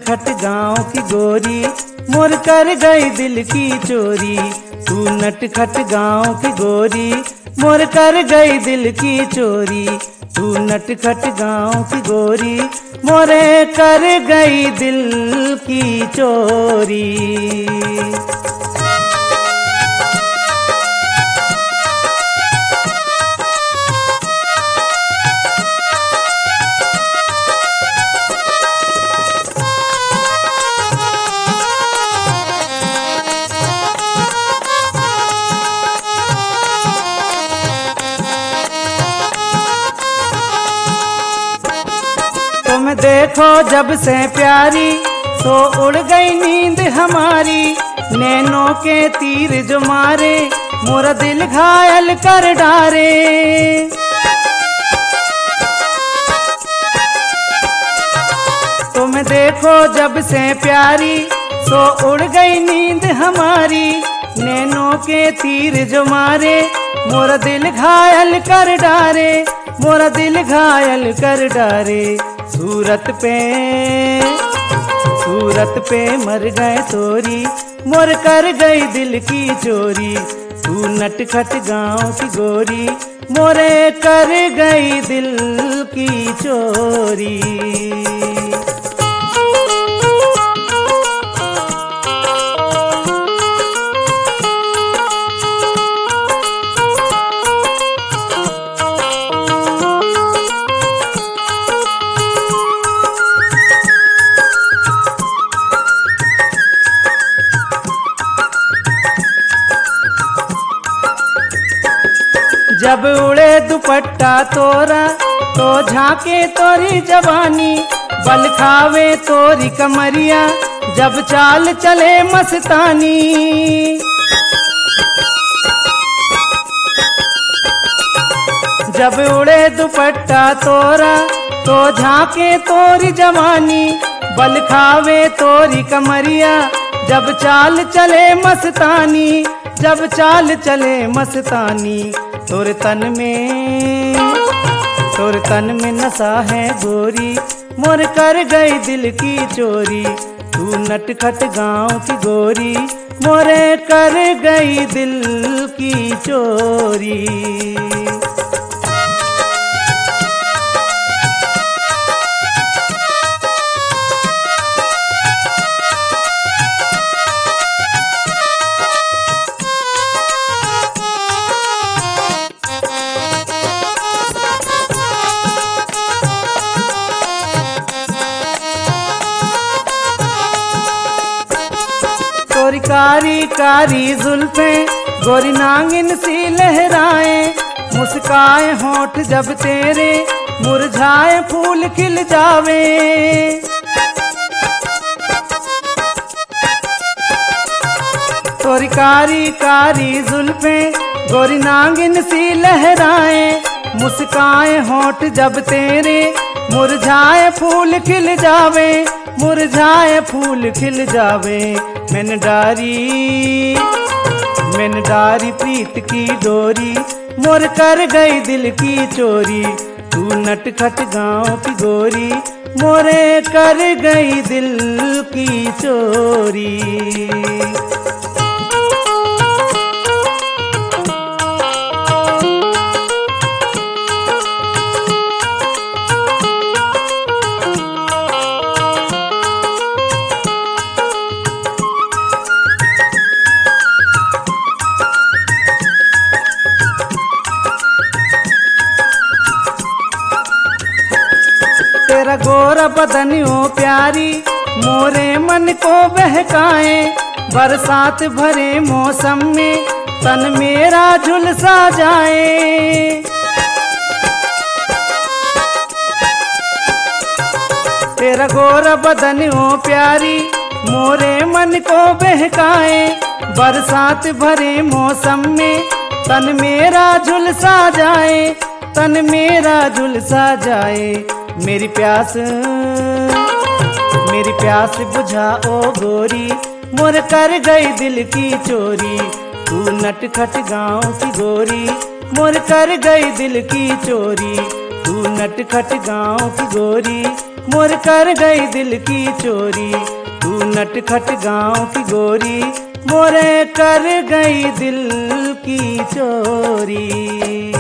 नटखट गाँव की गोरी मोर कर गई दिल की चोरी। तू नटखट गाँव की गोरी मोर कर गई दिल की चोरी। तू नटखट गाँव की गोरी मोरे कर गई दिल की चोरी। तुम देखो जब से प्यारी सो उड़ गई नींद हमारी। नैनों के तीर जो मारे मोरा दिल घायल कर डारे। तुम देखो जब से प्यारी सो उड़ गई नींद हमारी। नैनों के तीर जो मारे मोरा दिल घायल कर डारे। मोरा दिल घायल कर डारे। सूरत पे मर गए तोरी मोर कर गई दिल की चोरी। तू नटखट गाँव की गोरी मोरे कर गई दिल की चोरी। जब उड़े दुपट्टा तोरा तो झांके तोरी जवानी। बल खावे तोरी कमरिया जब चाल चले मस्तानी। जब उड़े दुपट्टा तोरा तो झांके तोरी जवानी। बल खावे तोरी कमरिया जब चाल चले मस्तानी। जब चाल चले मस्तानी। तोर तन में नशा है गोरी मोर कर गई दिल की चोरी। तू नटखट गाँव की गोरी मोरे कर गई दिल की चोरी। तोरी कारी कारी जुल्फें गोरी नागिन सी लहराए। मुस्काए होंठ जब तेरे मुरझाए फूल खिल जावे। तोरी कारी कारी जुल्फें गोरी नागिन सी लहराए। मुस्काए होंठ जब तेरे मुरझाए फूल खिल जावे। मुरझाए फूल खिल जावे। मैंने डारी प्रीत की डोरी मोर कर गई दिल की चोरी। तू नटखट गाँव की गोरी मोरे कर गई दिल की चोरी। तेरा गोरा बदनियों प्यारी मोरे मन को बहकाए। बरसात भरे मौसम में तन मेरा झुलसा जाए। तेरा गोरा बदनियों प्यारी मोरे मन को बहकाए। बरसात भरे मौसम में तन मेरा झुलसा जाए। तन मेरा झुलसा जाए। मेरी प्यास बुझा ओ गोरी मोर कर गई दिल की चोरी। तू नटखट गाँव की गोरी मोर कर गई दिल की चोरी। तू नटखट गाँव की गोरी मोर कर गई दिल की चोरी। तू नटखट गाँव की गोरी मोरे कर गई दिल की चोरी।